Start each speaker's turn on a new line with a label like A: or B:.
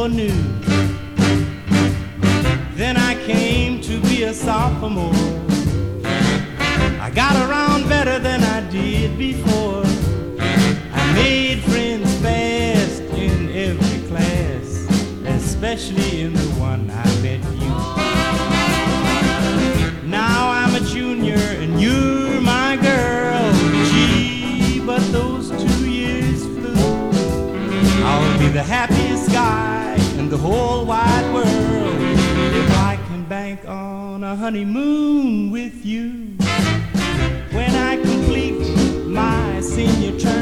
A: or new. Then I came to be a sophomore. I got around better than I did before. I made friends fast in every class, especially in the one I met you. Now I'm a junior and you're my girl. Gee, but those 2 years flew. I'll be the happiest guy in the whole wide world if I can bank on a honeymoon with you. When I complete my senior term,